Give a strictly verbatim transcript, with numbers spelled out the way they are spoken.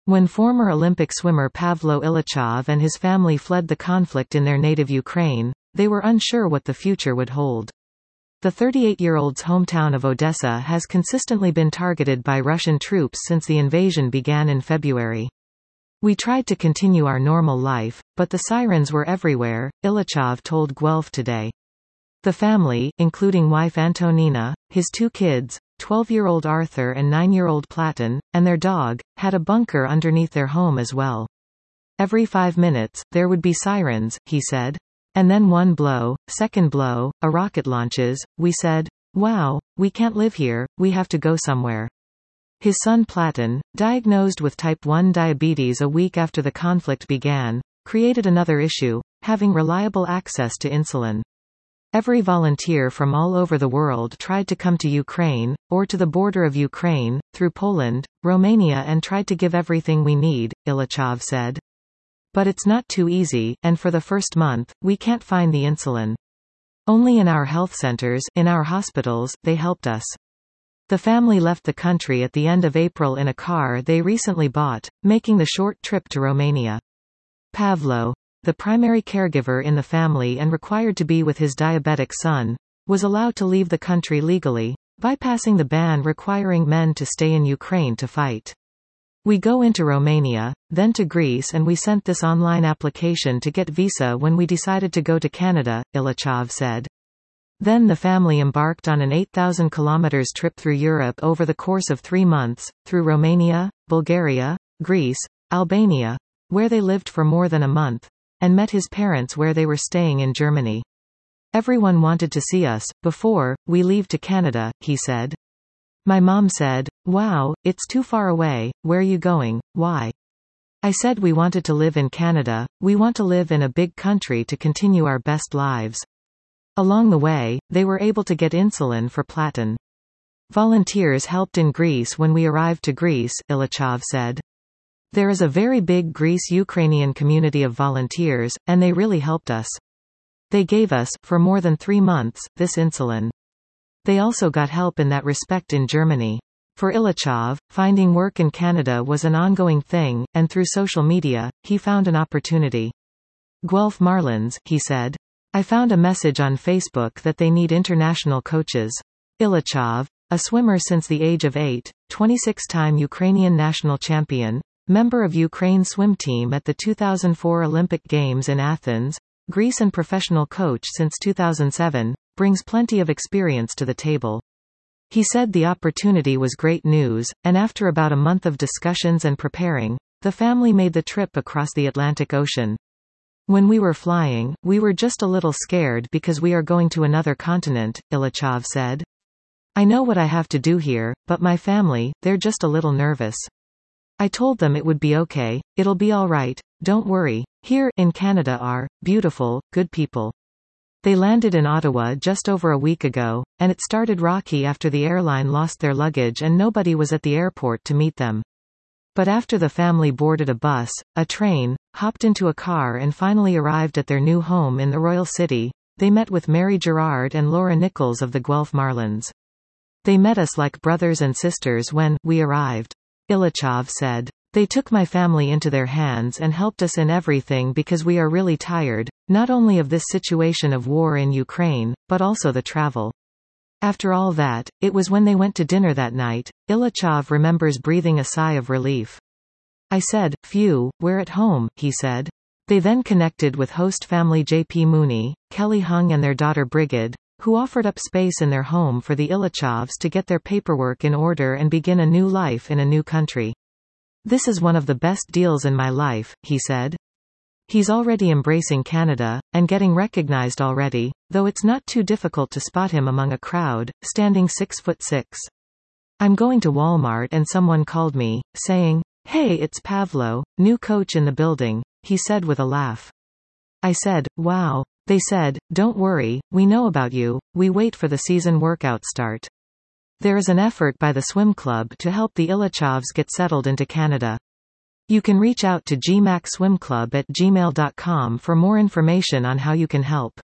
When former Olympic swimmer Pavlo Ilyachov and his family fled the conflict in their native Ukraine, they were unsure what the future would hold. The thirty-eight-year-old's hometown of Odessa has consistently been targeted by Russian troops since the invasion began in February. "We tried to continue our normal life, but the sirens were everywhere," Ilyachov told Guelph Today. The family, including wife Antonina, his two kids, twelve-year-old Arthur and nine-year-old Platon, and their dog, had a bunker underneath their home as well. "Every five minutes, there would be sirens," he said. "And then one blow, second blow, a rocket launches. We said, wow, we can't live here, we have to go somewhere." His son Platon, diagnosed with type one diabetes a week after the conflict began, created another issue: having reliable access to insulin. Every volunteer from all over the world tried to come to Ukraine, or to the border of Ukraine, through Poland, Romania, and tried to give everything we need, Ilyachov said. "But it's not too easy, and for the first month, we can't find the insulin. Only in our health centers, in our hospitals, they helped us." The family left the country at the end of April in a car they recently bought, making the short trip to Romania. Pavlo, the primary caregiver in the family and required to be with his diabetic son, was allowed to leave the country legally, bypassing the ban requiring men to stay in Ukraine to fight. "We go into Romania, then to Greece, and we sent this online application to get visa when we decided to go to Canada," Ilyachov said. Then the family embarked on an eight thousand kilometers trip through Europe over the course of three months, through Romania, Bulgaria, Greece, Albania, where they lived for more than a month, and met his parents where they were staying in Germany. "Everyone wanted to see us, before we leave to Canada," he said. "My mom said, wow, it's too far away, where are you going, why?" I said we wanted to live in Canada, we want to live in a big country to continue our best lives. Along the way, they were able to get insulin for Platon. "Volunteers helped in Greece when we arrived to Greece," Ilyachov said. "There is a very big Greece-Ukrainian community of volunteers, and they really helped us. They gave us, for more than three months, this insulin. They also got help in that respect in Germany." For Ilyachov, finding work in Canada was an ongoing thing, and through social media, he found an opportunity. "Guelph Marlins," he said. "I found a message on Facebook that they need international coaches." Ilyachov, a swimmer since the age of eight, twenty-six-time Ukrainian national champion, member of Ukraine swim team at the two thousand four Olympic Games in Athens, Greece, and professional coach since two thousand seven, brings plenty of experience to the table. He said the opportunity was great news, and after about a month of discussions and preparing, the family made the trip across the Atlantic Ocean. "When we were flying, we were just a little scared because we are going to another continent," Ilyachov said. "I know what I have to do here, but my family, they're just a little nervous. I told them it would be okay, it'll be all right, don't worry. Here, in Canada are beautiful, good people." They landed in Ottawa just over a week ago, and it started rocky after the airline lost their luggage and nobody was at the airport to meet them. But after the family boarded a bus, a train, hopped into a car and finally arrived at their new home in the Royal City, they met with Mary Gerard and Laura Nichols of the Guelph Marlins. "They met us like brothers and sisters when we arrived," Ilyachov said. "They took my family into their hands and helped us in everything because we are really tired, not only of this situation of war in Ukraine, but also the travel." After all that, it was when they went to dinner that night, Ilyachov remembers breathing a sigh of relief. "I said, phew, we're at home," he said. They then connected with host family J P Mooney, Kelly Hung and their daughter Brigid, who offered up space in their home for the Ilyachovs to get their paperwork in order and begin a new life in a new country. "This is one of the best deals in my life," he said. He's already embracing Canada, and getting recognized already, though it's not too difficult to spot him among a crowd, standing six foot six. "I'm going to Walmart and someone called me, saying, 'Hey, it's Pavlo, new coach in the building,'" he said with a laugh. "I said, wow. They said, 'Don't worry, we know about you, we wait for the season workout start.'" There is an effort by the swim club to help the Ilyachovs get settled into Canada. You can reach out to G M A C Swim Club at gmail dot com for more information on how you can help.